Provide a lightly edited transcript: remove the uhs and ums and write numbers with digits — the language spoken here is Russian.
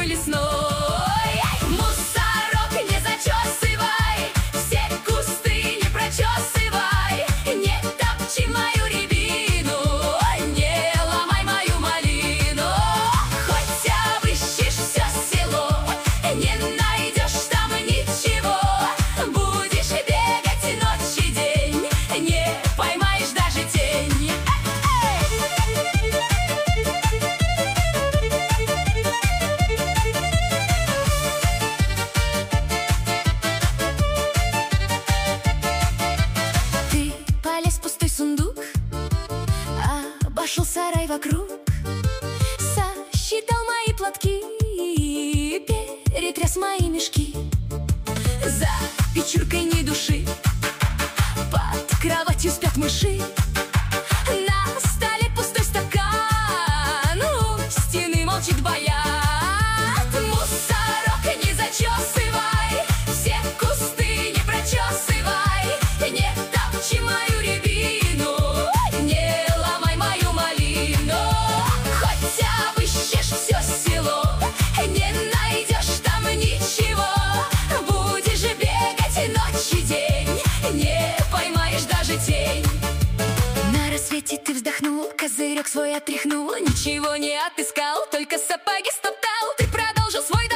лесной. Мусорок не зачесывай, все кусты не прочесывай, не топчи мою рябину, не ломай мою малину. Хоть обыщешь все село, не найдешь там ничего, будешь бегать ночь и день, не поймаешь даже тень. Ты полез в пустой сундук, обошел сарай вокруг, сосчитал мои платки, перетряс мои мешки. За печуркой ни души, под кроватью спят мыши, на столе пустой стакан, у стены молчит баян. Мусорок не зачесывай, все кусты не прочесывай, не топчи мою рябину, не ломай мою малину. Хоть обыщешь все село, не найдешь там ничего, будешь бегать ночь и день, не поймаешь даже тень. На рассвете ты вздохнул, козырек свой отряхнул, ничего не отыскал, только сапоги стоптал. Ты продолжил свой